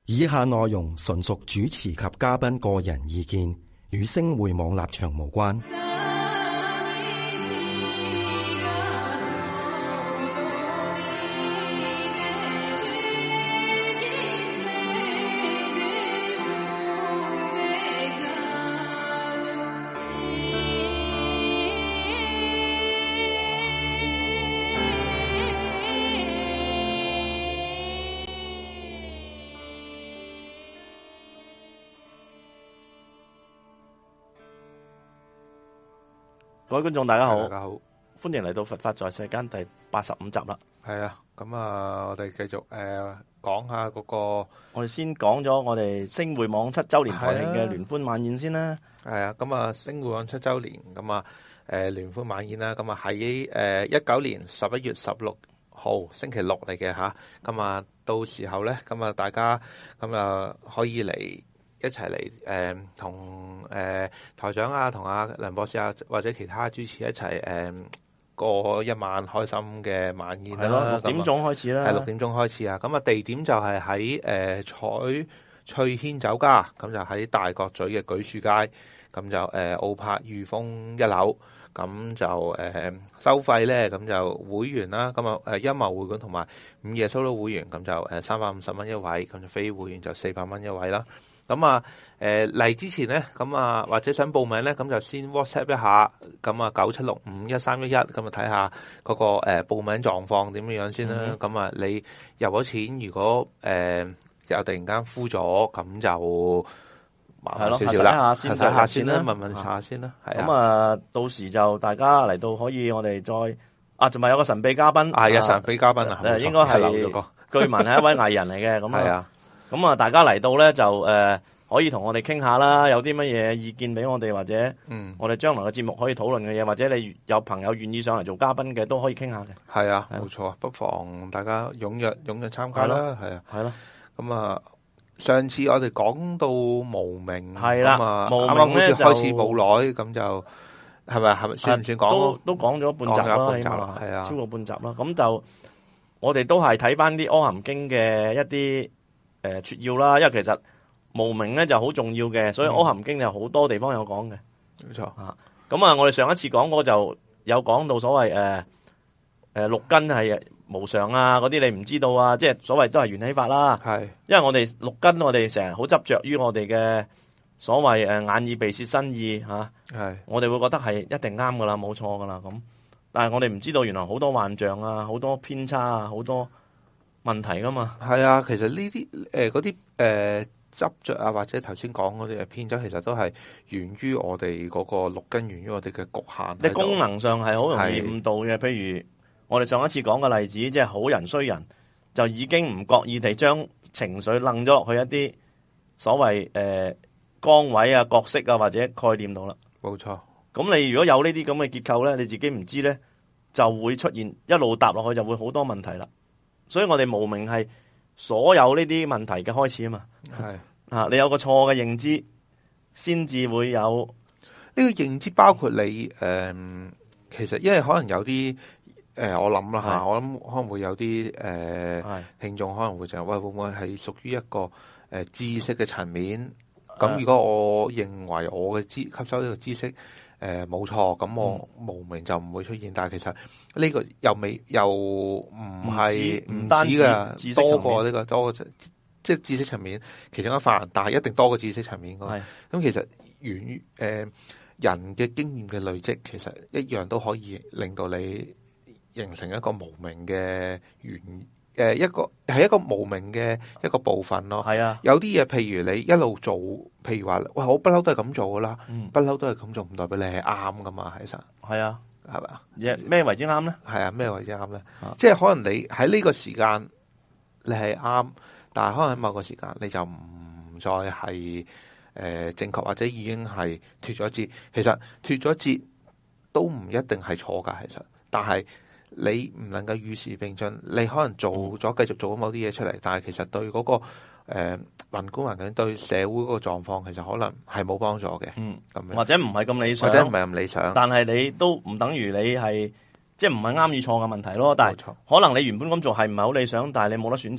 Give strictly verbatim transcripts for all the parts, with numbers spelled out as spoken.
以下內容純屬主持及嘉賓個人意見，與星匯網立場無關。 各位觀眾大家好， 大家好， 歡迎嚟到佛法在世間第八十五集啦。 係啊，咁啊，我哋繼續誒講下嗰個， 我哋先講咗我哋星匯網七周年台慶嘅聯歡晚宴先啦。 係啊，咁啊，星匯網七周年，咁啊，誒聯歡晚宴啦，咁啊喺誒一九年十一月十六號星期六嚟嘅吓，咁啊到時候咧，咁啊大家咁啊可以嚟。一齊嚟誒同誒台長啊，同阿梁博士啊，或者其他主持一齊誒、呃、過一晚開心嘅晚宴啦。 係咯，六點鐘開始啦。 係六點鐘開始啊！咁啊地點就係喺誒彩翠軒酒家，咁就喺大角咀嘅舉樹街，咁就誒、呃、澳柏御風一樓，咁就誒、呃、收費咧，咁就會員啦，咁啊誒音樂會館同埋午夜 solo 會員，咁就誒三百五十蚊一位，咁就非會員就四百蚊一位啦。咁啊，誒嚟之前咧，咁啊或者想報名咧，咁就先 WhatsApp 一下，咁啊九七六五一三一一，咁啊睇下嗰個誒報名狀況點樣樣先啦。咁、嗯、啊，你入咗錢，如果誒又突然間敷咗，咁就麻煩少少啦， 睇下，下先啦，問問下先啦。係咁啊，到時就大家嚟到可以，我哋再啊，仲咪有個神秘嘉賓， 係有神秘嘉賓啊， 誒應該係據聞係一位藝人嚟嘅，咁啊。咁啊，大家嚟到咧就誒、呃、可以同我哋傾下啦，有啲乜嘢意見俾我哋，或者我哋將來嘅節目可以討論嘅嘢，或者你有朋友願意上嚟做嘉賓嘅，都可以傾下嘅。係啊， 冇錯啊，不妨大家踴躍踴躍參加啦，係啊， 係咯。 咁啊，上次我哋講到無名， 係啦， 啊， 無名咧就開始冇耐，咁就係咪係咪算唔算講？ 都都講咗半集啦，起碼係啊，超過半集啦。咁就我哋都係睇翻啲《阿含經》嘅一啲。誒，撮要啦，因為其實無名咧就好重要嘅，所以《阿含經》就好多地方有講嘅， 冇錯啊。 咁啊，我哋上一次講過就有講到所謂誒誒六根係無常啊，嗰啲你唔知道啊，即係所謂都係緣起法啦。係，因為我哋六根我哋成日好執着於我哋嘅所謂誒眼耳鼻舌身意吓，係，我哋會覺得係一定啱噶啦，冇錯噶啦咁，但係我哋唔知道原來好多幻象啊，好多偏差啊，好多問題噶嘛。係啊，其實呢啲誒嗰啲誒執着啊，或者頭先講嗰啲誒偏執，其實都係源於我哋嗰個六根，源於我哋嘅局限。 你功能上係好容易誤導嘅，譬如我哋上一次講嘅例子，即係好人衰人，就已經唔覺意地將情緒楞咗落去一啲所謂誒崗位啊、角色啊或者概念度啦。 冇錯。咁你如果有呢啲咁嘅結構咧，你自己唔知咧，就會出現一路搭落去就會好多問題啦。所以我哋無明係所有呢啲問題嘅開始啊嘛，係啊，你有個錯嘅認知，先至會有呢個認知，包括你誒、呃，其實因為可能有啲誒、呃，我諗啦吓，我諗可能會有啲誒、呃、聽眾可能會就喂，會唔會係屬於一個誒、呃、知識嘅層面？咁如果我認為我嘅知吸收呢個知識。誒冇錯，咁我無明就唔會出現，嗯、但係其實呢個又未又唔係唔止噶，多過呢、這個多過即係知識層面其中一範，但係一定多過知識層面嗰個。咁其實源於誒人嘅經驗嘅累積，其實一樣都可以令到你形成一個無明嘅原誒一個係一個無明嘅一個部分咯。係啊，有啲嘢譬如你一路做，譬如話，喂，我不嬲都係咁做噶啦，不嬲都係咁做，唔代表你係啱噶嘛。其實係啊，係咪啊？咩為之啱咧？係啊，咩為之啱咧？即係可能你喺呢個時間你係啱，但係可能喺某個時間你就唔再係誒、呃、正確，或者已經係脫咗節。其實脫咗節都唔一定係錯噶，其實，但係。你唔能夠與時並進，你可能做咗繼續做咗某啲嘢出嚟，但係其實對嗰、那個誒宏觀環境、對社會嗰個狀況，其實可能係冇幫助嘅。嗯，咁樣或者唔係咁理想，或者唔係咁理想。但係你都唔等於你係即係唔係啱與錯嘅問題咯。但係可能你原本咁做係唔係好理想，但係你冇得選擇。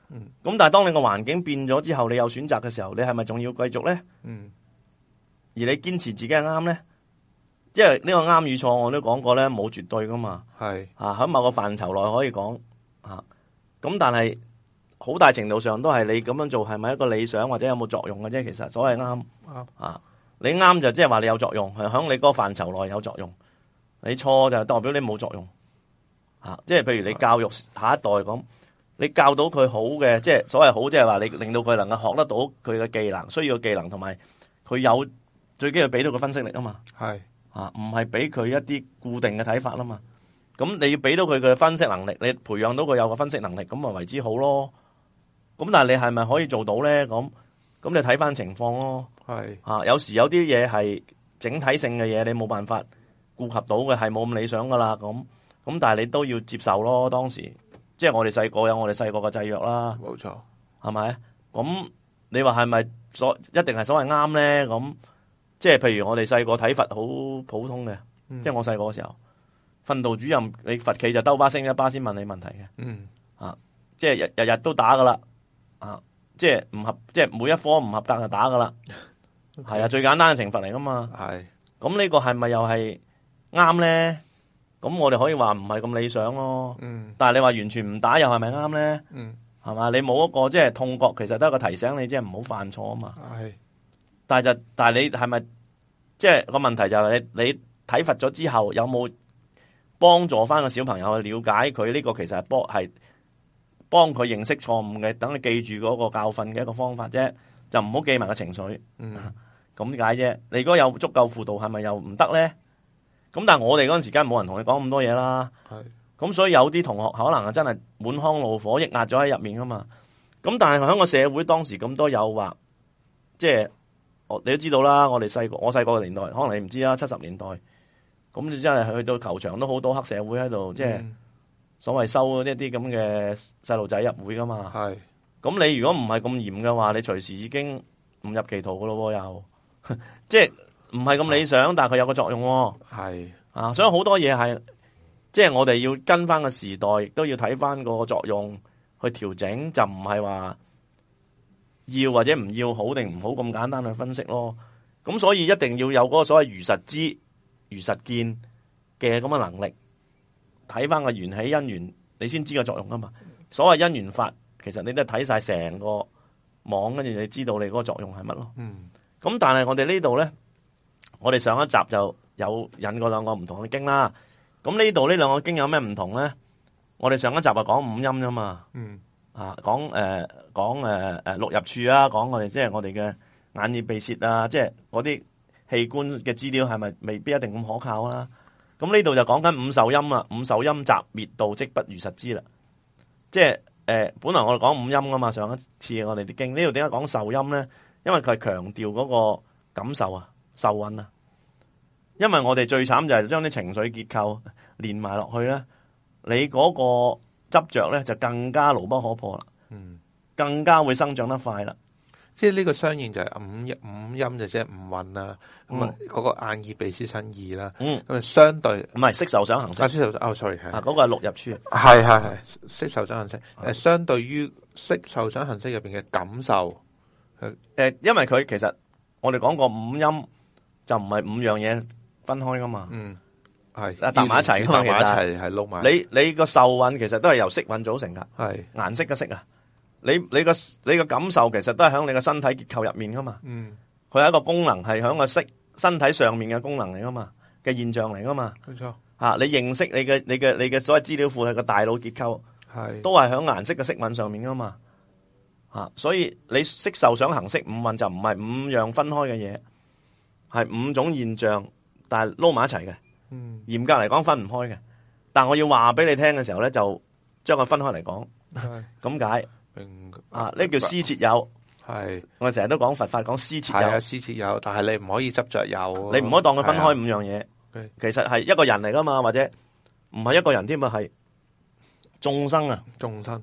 嗯，咁但係當你個環境變咗之後，你有選擇嘅時候，你係咪仲要繼續咧？嗯，而你堅持自己係啱咧？即係呢個啱與錯，我都講過咧，冇絕對噶嘛。係啊，喺某個範疇內可以講啊，咁但係好大程度上都係你咁樣做係咪一個理想或者有冇作用嘅啫？其實所謂啱啊，你啱就即係話你有作用，係喺你嗰個範疇內有作用。你錯就代表你冇作用。啊，即係譬如你教育下一代咁，你教到佢好嘅，即係所謂好，即係話你令到佢能夠學得到佢嘅技能，需要嘅技能，同埋佢有最緊要俾到個分析力啊嘛。係。啊，唔係俾佢一啲固定嘅睇法啦嘛，咁你要俾到佢嘅分析能力，你培養到佢有個分析能力，咁咪為之好咯。咁但係你係咪可以做到咧？咁咁你睇翻情況咯。係啊，有時有啲嘢係整體性嘅嘢，你冇辦法顧及到嘅，係冇咁理想噶啦。咁咁但係你都要接受咯。當時即係我哋細個有我哋細個嘅制約啦。冇錯，係咪？咁你話係咪所一定係所謂啱咧？咁即係譬如我哋細個睇佛好普通嘅，嗯、即係我細個嘅時候，訓導主任你佛企就兜巴星一巴先問你問題嘅，嗯啊，即係日日日都打噶啦，啊，即係唔合，即係每一科唔合格就打噶啦，係 Okay. 啊，最簡單嘅懲罰嚟噶嘛，係，咁呢個係咪又係啱咧？咁我哋可以話唔係咁理想咯，嗯，但係你話完全唔打又係咪啱咧？嗯，係嘛？你冇一個即係痛覺，其實都係一個提醒你，即係唔好犯錯啊嘛，係。但係就但係你係咪即係個問題就係你你體罰咗之後有冇幫助翻個小朋友去了解佢呢個其實係幫係幫佢認識錯誤嘅，等佢記住嗰個教訓嘅一個方法啫，就唔好記埋個情緒。嗯，咁解啫。你如果有足夠輔導，係咪又唔得咧？咁但係我哋嗰陣時間冇人同你講咁多嘢啦。係咁，所以有啲同學可能係真係滿腔怒火抑壓咗喺入面噶嘛。咁但係喺個社會當時咁多誘惑，即係。你都知道啦，我哋細個，我細個嘅年代，可能你唔知啦，七十年代，咁你真係去到球場都好多黑社會喺度，即係、嗯、所謂收一啲咁嘅細路仔入會噶嘛。係，咁你如果唔係咁嚴嘅話，你隨時已經誤入歧途噶咯，又即係唔係咁理想，但係佢有個作用。係啊，所以好多嘢係，即係我哋要跟翻個時代，亦都要睇翻個作用去調整，就唔係話。要或者唔要好定唔好咁簡單去分析咯，咁所以一定要有嗰個所謂如實知、如實見嘅咁嘅能力，睇翻個緣起因緣，你先知個作用啊嘛。所謂因緣法，其實你都係睇晒成個網，跟住你知道你嗰個作用係乜咯。嗯，咁但係我哋呢度咧，我哋上一集就有引過兩個唔同嘅經啦。咁呢度呢兩個經有咩唔同咧？我哋上一集就講五陰啫嘛。嗯。啊，講誒講誒誒六入處啊，講我哋即係我哋嘅眼耳鼻舌啊，即係嗰啲器官嘅資料係咪未必一定咁可靠啦？咁呢度就講緊五受陰啦，五受陰雜滅道即不如實知啦。即係誒、呃，本來我哋講五陰噶嘛，上一次我哋啲經呢度點解講受陰咧？因為佢係強調嗰個感受啊，受蘊啊。因為我哋最慘就係將啲情緒結構連埋落去咧，你嗰、嗰個。執着咧就更加牢不可破啦，嗯，更加會生長得快啦。 即係呢個相應就係五陰，五陰就即係五蘊啦。咁啊，嗰個眼耳鼻舌身意啦，嗯，咁啊相對唔係色受想行識。 啊，色受哦，sorry 係啊，嗰個係六入處。 係係係色受想行識。誒，相對於色受想行識入邊嘅感受， 誒，因為佢其實我哋講過五陰就唔係五樣嘢分開噶嘛，嗯。係啊，搭埋一齊，搭埋一齊係撈埋。你你個受蘊其實都係由色蘊組成噶，係顏色嘅色啊。你你個你個感受其實都係響你個身體結構入面噶嘛。嗯，佢係一個功能，係響個色身體上面嘅功能嚟噶嘛，嘅現象嚟噶嘛。冇錯。啊，你認識你嘅你嘅你嘅所謂資料庫係個大腦結構，係都係響顏色嘅色蘊上面噶嘛。啊，所以你色受想行識五蘊就唔係五樣分開嘅嘢，係五種現象，但係撈埋一齊嘅。嗯，嚴格嚟講分唔開嘅，但我要話俾你聽嘅時候咧，就將佢分開嚟講，咁解明啊？呢叫師切有，係我哋成日都講佛法講師切有，係啊， 師切有，但係你唔可以執着有， 你唔可以當佢分開五樣嘢，其實係一個人嚟噶嘛，或者唔係一個人添啊，係眾生啊， 眾生，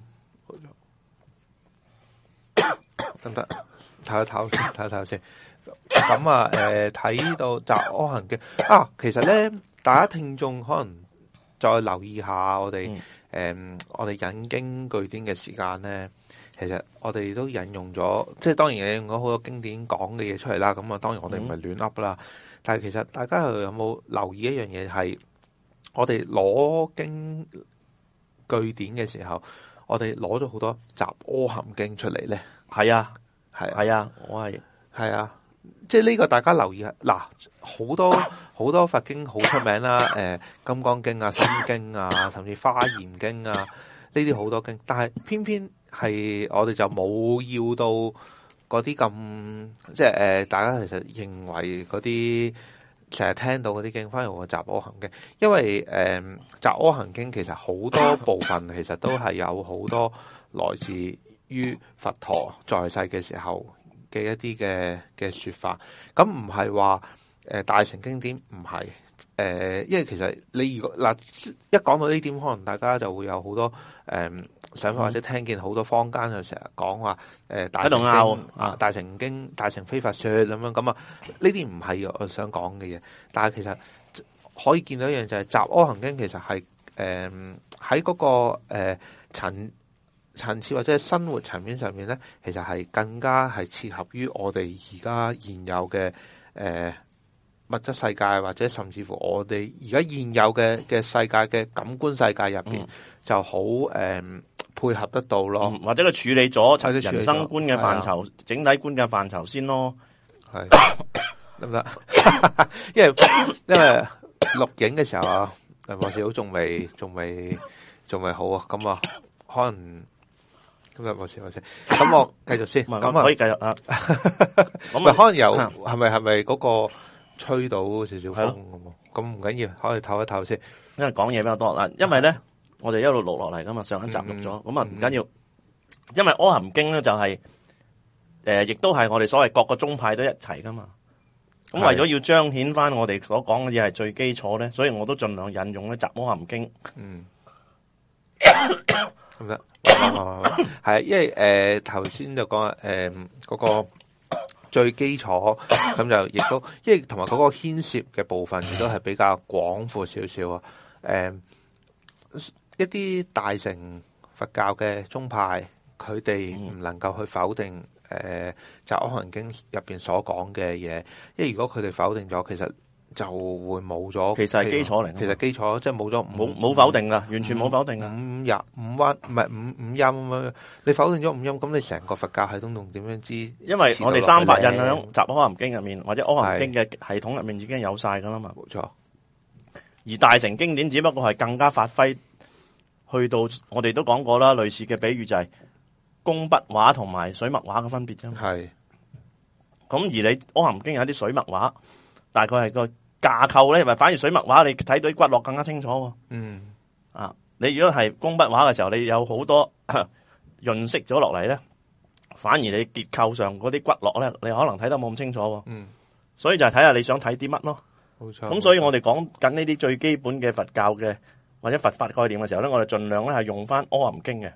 得唔得？唞一唞先，唞一唞先。咁啊，誒，睇到雜阿含經啊，其實咧。大家聽眾可能再留意下我哋誒、嗯嗯，我哋引經據典嘅時間咧， 其實我哋都引用咗，即係當然引用咗好多經典講嘅嘢出嚟啦。咁啊，當然我哋唔係亂噏啦。嗯、但係其實大家有冇留意一樣嘢係，我哋攞經據典嘅時候，我哋攞咗好多雜阿含經出嚟咧。 係啊， 係係啊，我係係啊。即係呢個大家留意下，嗱，好多好多佛經好出名啦，誒、呃，金剛經啊、心經啊，甚至華嚴經啊，呢啲好多經，但係偏偏係我哋就冇要到嗰啲咁，即係誒、呃，大家其實認為嗰啲成日聽到嗰啲經，反而我雜阿含經，因為誒雜阿含經其實好多部分其實都係有好多來自於佛陀在世嘅時候嘅一啲嘅嘅說法，咁唔係話誒大乘經典唔係誒，因為其實你如果嗱、呃、一講到呢點，可能大家就會有好多誒、呃、想法，或者聽見好多坊間就成日講話誒大乘經啊，大乘經大乘非法說咁樣咁啊，呢啲唔係我想講嘅嘢，但係其實可以見到一樣就係雜阿含經其實係誒喺嗰個誒、呃、層層次或者生活層面上面咧，其實係更加係切合於我哋而家現有嘅誒、呃、物質世界，或者甚至乎我哋而家現有嘅嘅世界嘅感官世界入邊、嗯、就好誒、呃、配合得到咯、嗯， 或者佢處理咗人生觀嘅範疇、啊、整體觀嘅範疇先咯， 係得唔得？因為因為錄影嘅時候啊，黃少仲未仲未仲未好啊，咁啊可能。咁啊，冇事冇事。咁我繼續先。 咁可以繼續啊。 咁咪可能有係咪係咪嗰個吹到少少風咁？咁唔緊要，可以唞一唞先。 因為講嘢比較多啦。因為咧，我哋一路錄落嚟噶嘛，上一集錄咗，咁啊唔緊要。因為阿含經咧就係、是、誒、呃，亦都係我哋所謂各個宗派都一齊噶嘛。咁為咗要彰顯翻我哋所講嘅嘢係最基礎咧，所以我都盡量引用咧雜阿含經。嗯。 咁得，係啊，因為誒頭先就講誒嗰個最基礎，咁就亦都，因為同埋嗰個牽涉嘅部分亦都係比較廣闊少少啊。誒，一啲大乘佛教嘅宗派，佢哋唔能夠去否定誒雜阿含經入邊所講嘅嘢，因為如果佢哋否定咗，其實就會冇咗， 其實係基礎嚟。 其實基礎即係冇咗， 冇冇否定噶，完全冇否定噶。 五音五彎唔係五五音咁樣，你否定咗五音，咁你成個佛教系統仲點樣知？因為我哋三法印響雜阿含經入面，或者阿含經嘅系統入面已經有晒噶啦嘛。 冇錯。 而大乘經典只不過係更加發揮，去到我哋都講過啦，類似嘅比喻就係工筆畫同埋水墨畫嘅分別啫嘛。係。咁而你阿含經有啲水墨畫，大概係個架構咧，咪反而水墨畫你睇到啲骨骼更加清楚。嗯，啊，你如果係工筆畫嘅時候，你有好多潤色咗落嚟咧，反而你結構上嗰啲骨骼咧，你可能睇得冇咁清楚。嗯，所以就係睇下你想睇啲乜咯。冇錯。咁所以我哋講緊呢啲最基本嘅佛教嘅或者佛法概念嘅時候咧，我哋盡量咧係用翻阿含經嘅。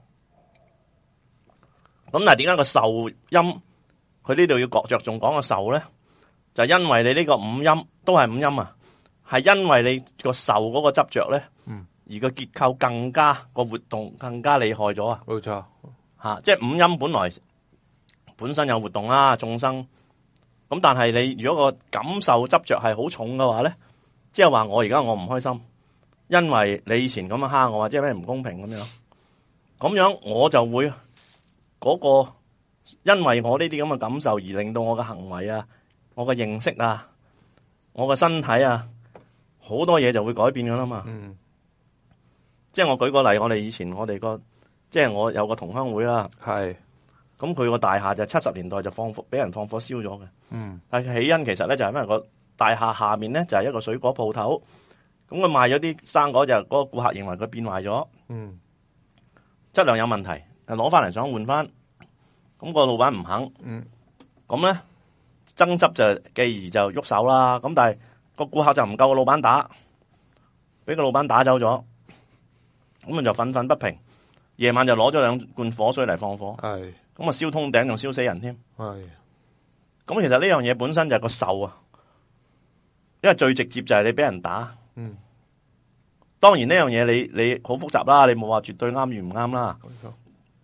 咁但係點解個受音佢呢度要着重講個受咧？就因為你呢個五音都係五音啊，係因為你個受嗰個執着咧，嗯，而個結構更加個活動更加厲害咗啊！ 冇錯， 吓，即係五音本來本身有活動啦，眾生咁，但係你如果個感受執着係好重嘅話咧，即係話我而家我唔開心，因為你以前咁樣蝦我，或者咩唔公平咁樣，咁樣我就會嗰個因為我呢啲咁嘅感受而令到我嘅行為啊。我嘅認識啊，我嘅身體啊，好多嘢就會改變噶啦嘛。嗯，即係我舉個例，我哋以前我哋個，即係我有個同鄉會啦，係，咁佢個大廈就七十年代就放火，俾人放火燒咗嘅。嗯，但係起因其實咧就係因為個大廈下面咧就係一個水果鋪頭，咁佢賣咗啲生果就嗰個顧客認為佢變壞咗，嗯，質量有問題，攞翻嚟想換翻，咁個老闆唔肯，嗯，咁咧。爭執就繼而就喐手啦，咁但係個顧客就唔夠個老闆打，俾個老闆打走咗，咁啊就憤憤不平，夜晚就攞咗兩罐火水嚟放火，係，咁啊燒通頂仲燒死人添，係，咁其實呢樣嘢本身就係個受啊，因為最直接就係你俾人打，嗯，當然呢樣嘢你你好複雜啦，你冇話絕對啱與唔啱啦，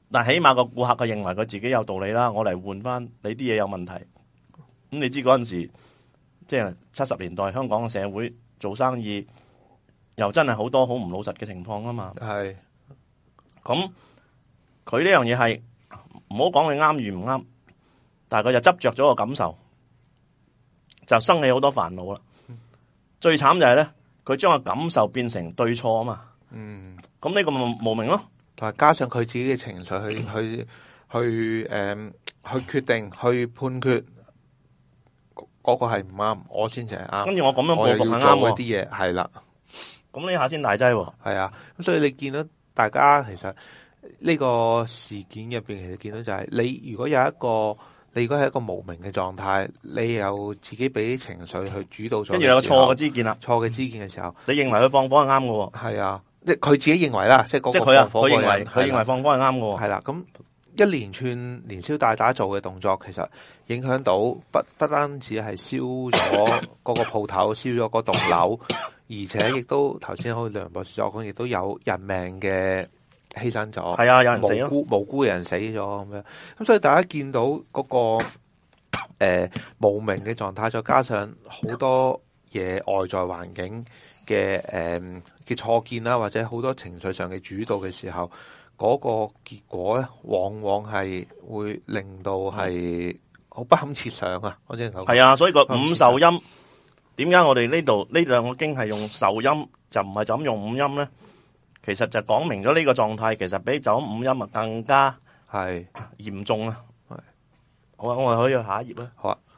但起碼個顧客佢認為佢自己有道理啦，我嚟換翻你啲嘢有問題。咁你知嗰陣時，即係七十年代香港嘅社會做生意，又真係好多好唔老實嘅情況啊嘛。 係， 咁佢呢樣嘢係唔好講你啱與唔啱，但係佢就執着咗個感受，就生起好多煩惱啦。嗯、最慘就係咧，佢將個感受變成對錯啊嘛。嗯，咁呢個咪無明咯。 同埋加上佢自己嘅情緒去去去誒、嗯、去決定去判決嗰個係唔啱，我先至係啱。 跟住我咁樣報復係啱嗰啲嘢，係啦。 咁呢下先大劑喎。 係啊，咁所以你見到大家其實呢個事件入邊，其實見到就係你如果有一個，你如果係一個無明嘅狀態，你又自己俾啲情緒去主導咗， 跟住有個錯嘅知見啦， 錯嘅知見嘅時候， 你認為佢放火係啱嘅喎。 係啊。即係佢自己認為啦，即係嗰個放火嘅人， 佢認為佢認為放火係啱嘅。 係啦，咁一連串連消帶打做嘅動作，其實影響到不不單止係燒咗嗰個鋪頭，燒咗嗰棟樓，而且亦都頭先好似梁博士所講，亦都有人命嘅犧牲咗。 係啊，有人死咯， 無辜無辜嘅人死咗咁樣。咁所以大家見到嗰、那個誒、呃、無明嘅狀態，再加上好多嘢外在環境嘅誒嘅錯見啦，或者好多情緒上嘅主導嘅時候，嗰、那個結果咧，往往係會令到係好不堪設想啊！我只能夠係啊，所以個五受陰，點解我哋呢度呢兩個經係用受陰，就唔係就咁用五陰咧？其實就講明咗呢個狀態，其實比就咁五陰啊更加係嚴重啊！係，好啊，我哋可以去下一頁啦。 好啊，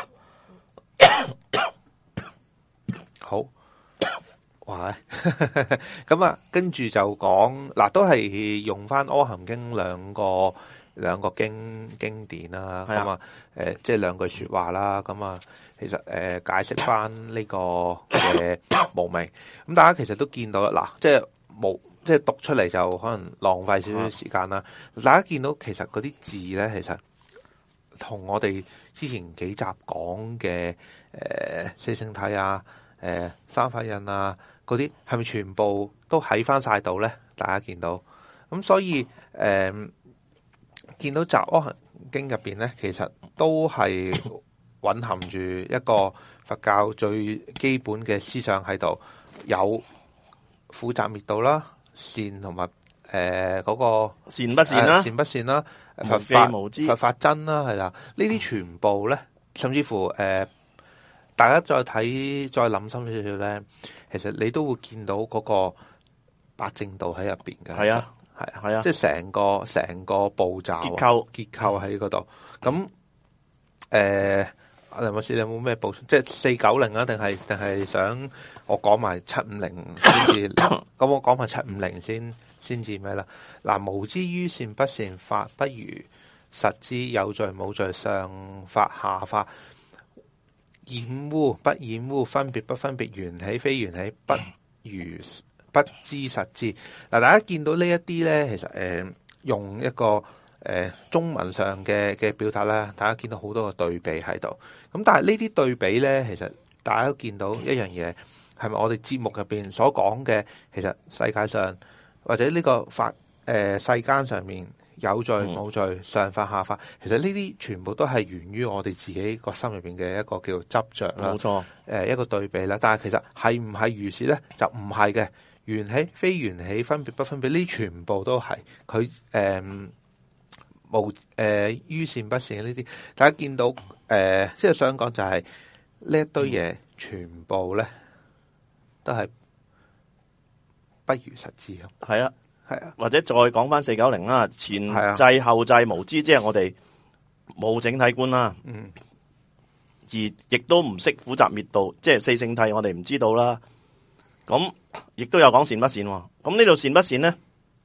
好。哇！咁啊，跟住就講嗱，都係用翻《阿含經》兩個兩個經經典啦。咁啊，誒，即係兩句說話啦。咁啊，其實誒、呃、解釋翻呢個嘅無明。咁大家其實都見到啦，嗱，即係無即係讀出嚟就可能浪費少少時間啦。大家見到其實嗰啲字咧，其實同我哋之前幾集講嘅誒四聖諦啊、誒、呃、三法印啊。嗰啲係咪全部都喺翻晒度咧？大家見到咁，所以誒、呃、見到《雜阿含經》入邊咧，其實都係蘊含住一個佛教最基本嘅思想喺度，有苦集滅道啦，善同埋誒嗰個善不善啦、啊， 善不善啦， 佛法無知， 佛法真啦，係啦，呢啲全部咧，甚至乎誒。呃大家再睇再諗深少少咧，其實你都會見到嗰個八正道喺入邊嘅。 係啊， 係啊， 係啊， 即係成個成個步驟結構結構喺嗰度。咁誒，阿梁博士你有冇咩補充？即係四九零啊，定係定係想我講埋七五零先至？咁我講埋七五零先先至咩啦？嗱，無知於善不善法，不如實知有罪冇罪，上法下法。染污不染污，分別不分別，緣起非緣起，不如不知實知。嗱，大家見到呢一啲咧，其實誒、呃、用一個誒、呃、中文上嘅嘅表達咧，大家見到好多個對比喺度。咁但係呢啲對比咧，其實大家都見到一樣嘢，係咪我哋節目入邊所講嘅？其實世界上或者呢個法誒、呃、世間上面。有罪冇罪，上法下法，其實呢啲全部都係源於我哋自己個心入邊嘅一個叫執着啦。 冇錯， 誒一個對比啦。但係其實係唔係如是咧？就唔係嘅。緣起非緣起，分別不分別，呢全部都係佢誒無誒於善不善呢啲。大家見到誒，即、呃、係想講就係呢一堆嘢，全部咧都係不如實知咯。 係啊。 係啊， 或者再講翻四九零啦，前制後制無知，即係我哋冇整體觀啦。嗯，而亦都唔識苦集滅道，即係四聖諦，我哋唔知道啦。咁亦都有講善不善。咁呢度善不善咧？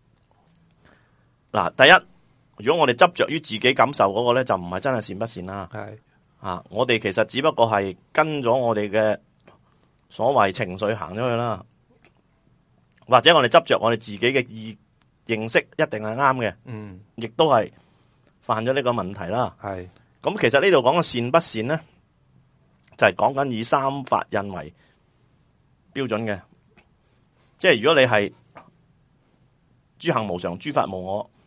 嗱，第一，如果我哋執着於自己感受嗰個咧，就唔係真係善不善啦。係啊，我哋其實只不過係跟咗我哋嘅所謂情緒行咗去啦。或者我哋執着我哋自己嘅意認識一定係啱嘅，嗯，亦都係犯咗呢個問題啦。係咁，其實呢度講嘅善不善咧，就係講緊以三法印為標準嘅，即係如果你係諸行無常、諸法無我，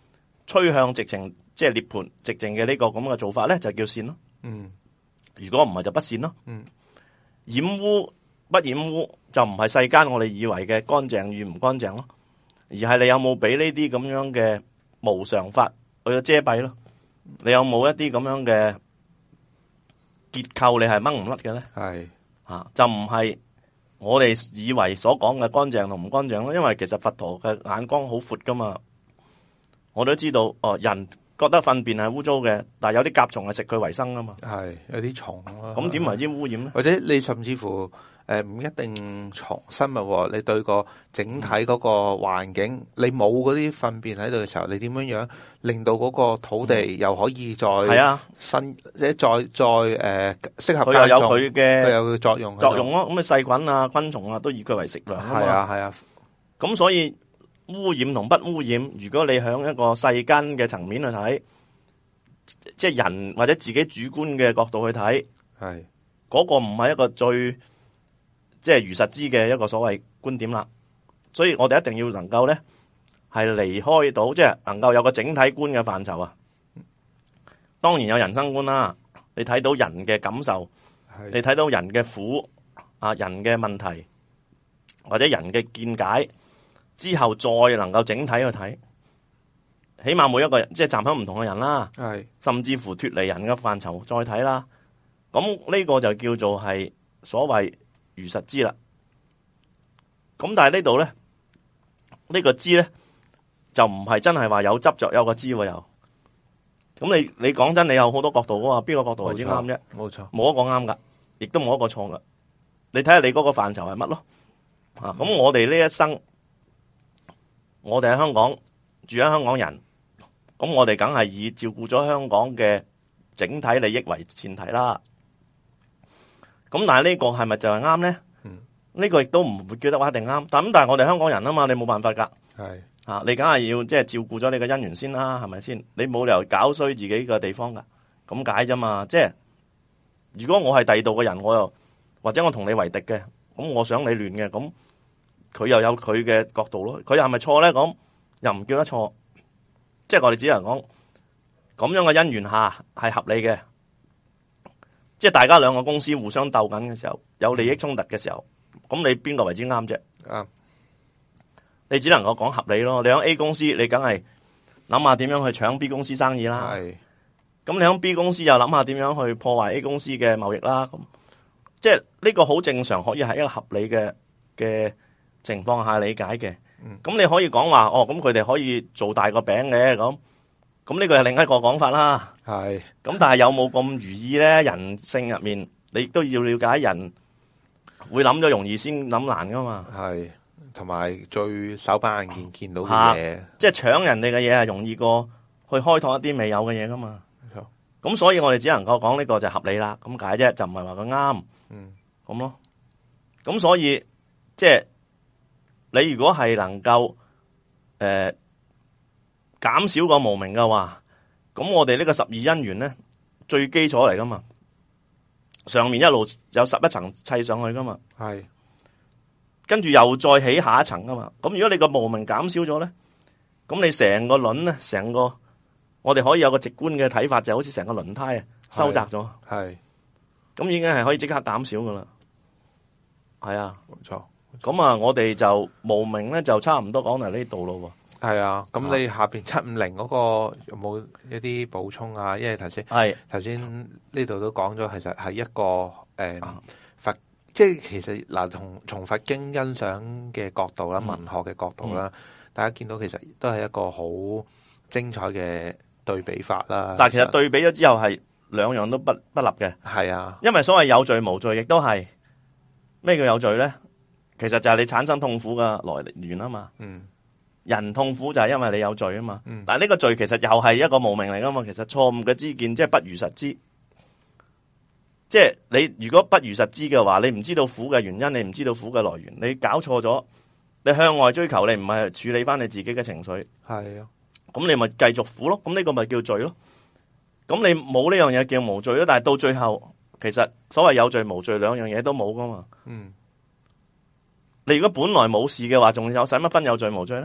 趨向直情即係涅槃直情嘅呢個咁嘅做法咧，就叫善咯。 嗯， 如果唔係就不善咯。 嗯， 染污不染污就唔係世間我哋以為嘅乾淨與唔乾淨咯，而係你有冇俾呢啲咁樣嘅無常法去遮蔽咯？你有冇一啲咁樣嘅結構你係掹唔甩嘅咧？ 係啊，就唔係我哋以為所講嘅乾淨同唔乾淨咯。因為其實佛陀嘅眼光好闊噶嘛，我都知道哦。人覺得糞便係污糟嘅，但係有啲甲蟲係食佢為生噶嘛。 係有啲蟲咯。 咁點為之污染咧？ 或者你甚至乎誒唔一定蟲生物，你對個整體嗰個環境，嗯、你冇嗰啲糞便喺度嘅時候，你點樣樣令到嗰個土地又可以再係啊新即係再再誒、呃、適合佢又有佢嘅佢有作用作用咯。咁啊細菌啊昆蟲啊都以佢為食糧啊嘛。 係啊係啊。 咁所以污染同不污染，如果你響一個世間嘅層面去睇，即係人或者自己主觀嘅角度去睇，係嗰、嗰個唔係一個最即係如實知嘅一個所謂觀點啦。所以我哋一定要能夠咧係離開到，即係能夠有個整體觀嘅範疇啊。當然有人生觀啦，你睇到人嘅感受，你睇到人嘅苦啊，人嘅問題或者人嘅見解。之後再能夠整體去睇，起碼每一個人即係站喺唔同嘅人啦，係甚至乎脫離人嘅範疇再睇啦。咁呢個就叫做係所謂如實知啦。咁但係呢度咧，呢個知咧就唔係真係話有執着有個知喎又。咁你你講真，你有好多角度噶嘛？邊個角度為之啱啫？冇錯，冇一個啱噶，亦都冇一個錯噶。你睇下你嗰個範疇係乜咯？啊，咁我哋呢一生。我哋喺香港住喺香港人，咁我哋梗係以照顧咗香港嘅整體利益為前提啦。咁但係呢個係咪就係啱咧？嗯，呢個亦都唔會叫得話一定啱。但咁但係我哋香港人啊嘛，你冇辦法噶。係啊，你梗係要即係照顧咗你嘅姻緣先啦，係咪先？你冇理由搞衰自己嘅地方噶，咁解啫嘛。即係如果我係第二度嘅人，我又或者我同你為敵嘅，咁我想你亂嘅咁。佢又有佢嘅角度咯，佢又係咪錯咧？咁又唔叫得錯，即係我哋只能講咁樣嘅因緣下係合理嘅，即係大家兩個公司互相鬥緊嘅時候，有利益衝突嘅時候，咁你邊個為之啱啫？啱，你只能夠講合理咯。你喺 A 公司，你梗係諗下點樣去搶 B 公司生意啦。係，咁你喺 B 公司又諗下點樣去破壞 A 公司嘅貿易啦。咁即係呢個好正常，可以係一個合理嘅嘅情況下理解嘅，咁、嗯、你可以講話哦，咁佢哋可以做大個餅嘅，咁咁呢個係另一個講法啦。係，咁但係有冇咁如意咧？人性入面，你亦都要了解人會諗咗容易先諗難噶嘛。係，同埋最手板眼見見到嘅嘢，即係搶人哋嘅嘢係容易過去開拓一啲未有嘅嘢噶嘛。冇錯，咁所以我哋只能夠講呢個就合理啦，咁解啫，就唔係話佢啱。嗯，咁咯，咁所以即係。你如果係能夠誒減少個無明嘅話，咁我哋呢個十二因緣咧最基礎嚟噶嘛，上面一路有十一層砌上去噶嘛，係，跟住又再起下一層噶嘛。咁如果你個無明減少咗咧，咁你成個輪咧，成個我哋可以有個直觀嘅睇法，就好似成個輪胎啊收窄咗，係，咁已經係可以即刻減少噶啦，係啊，冇錯。咁啊，我哋就無明咧，就差唔多講到呢度咯。係啊，咁你下邊七五零嗰個有冇一啲補充啊？因為頭先係頭先呢度都講咗，其實係一個誒、呃啊、佛，即係其實嗱，從從佛經欣賞嘅角度啦、嗯，文學嘅角度啦、嗯，大家見到其實都係一個好精彩嘅對比法啦。但係其實對比咗之後，係兩樣都不不立嘅。係啊，因為所謂有罪無罪，亦都係咩叫有罪咧？其實就係你產生痛苦嘅來源啊嘛，嗯，人痛苦就係因為你有罪啊嘛，嗯，但係呢個罪其實又係一個無明嚟噶嘛，其實錯誤嘅知見即係不如實知，即係你如果不如實知嘅話，你唔知道苦嘅原因，你唔知道苦嘅來源，你搞錯咗，你向外追求，你唔係處理翻你自己嘅情緒，係啊，咁你咪繼續苦咯，咁呢個咪叫罪咯，咁你冇呢樣嘢叫無罪咯，但係到最後其實所謂有罪無罪兩樣嘢都冇噶嘛，嗯。你如果本來冇事嘅話，仲有使乜分有罪無罪咧？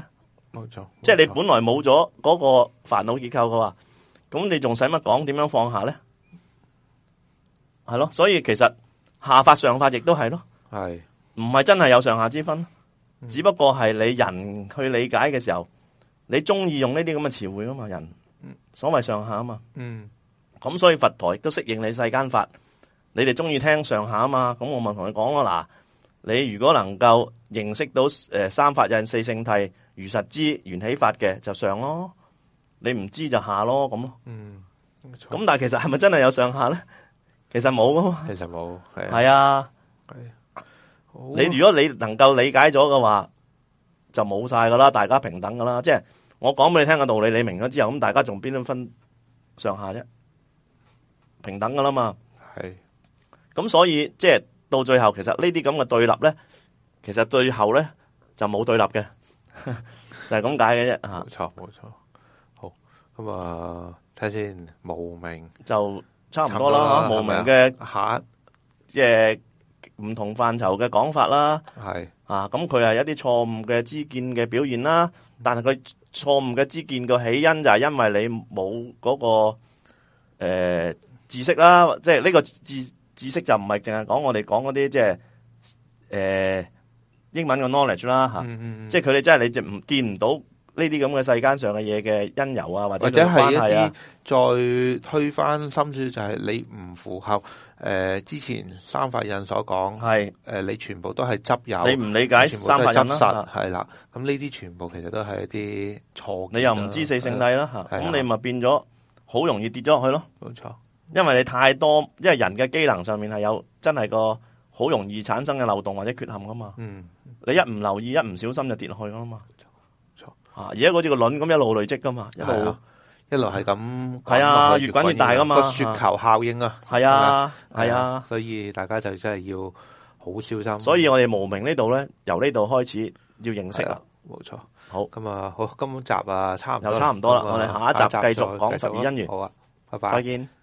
冇錯， 即係你本來冇咗嗰個煩惱結構嘅話，咁你仲使乜講點樣放下咧？係咯，所以其實下法上法亦都係咯，係唔係真係有上下之分？嗯、只不過係你人去理解嘅時候，你中意用呢啲咁嘅詞彙啊嘛，人所謂上下啊嘛，嗯，咁所以佛陀亦都適應你世間法，你哋中意聽上下啊嘛，咁我咪同你講咯，嗱，你如果能夠認識到誒三法印四聖諦如實知緣起法嘅就上咯，你唔知就下咯，咁咯，嗯，咁但係其實係咪真係有上下咧？其實冇噶嘛，其實冇，係啊，係啊，你如果你能夠理解咗嘅話，就冇晒噶啦，大家平等噶啦，即係我講俾你聽嘅道理，你明咗之後，咁大家仲邊度分上下啫？平等噶啦嘛，係，咁所以即係到最後，其實呢啲咁嘅對立咧，其實最後咧就冇對立嘅，就係咁解嘅啫，吓，冇錯冇錯，好，咁啊睇下先，無明就。差唔多啦，無明嘅下，即係唔同範疇嘅講法啦。係啊，咁佢係一啲錯誤嘅知見嘅表現啦。但係佢錯誤嘅知見個起因就係因為你冇嗰、那個誒、呃、知識啦。即係呢個知知識就唔係淨係講我哋講嗰啲即係誒英文嘅 knowledge 啦吓。嗯嗯即係佢哋真係你就唔見唔到。呢啲咁嘅世間上嘅嘢嘅因由啊，或者或者係一啲再推翻深處，就係你唔符合誒、呃、之前三法印所講，係誒、呃、你全部都係執有，你唔理解三法印啦，係啦，咁呢啲全部其實都係一啲錯，你又唔知四聖諦啦吓，咁你咪變咗好容易跌咗落去咯，冇錯，因為你太多，因為人嘅機能上面係有真係個好容易產生嘅漏洞或者缺陷噶嘛，嗯，你一唔留意一唔小心就跌落去噶啦嘛。啊！而家好似個輪咁一路累積噶嘛，一路、啊、一路係咁，係啊，越滾越大噶嘛，個雪球效應啊，係啊，係啊，所以大家就真係要好小心。所以我哋無明呢度咧，由呢度開始要認識啦，冇錯。好，咁啊，好，今集啊，差唔多，又差唔多啦，我哋下一集繼續講十二因緣。好啊，拜拜，再見。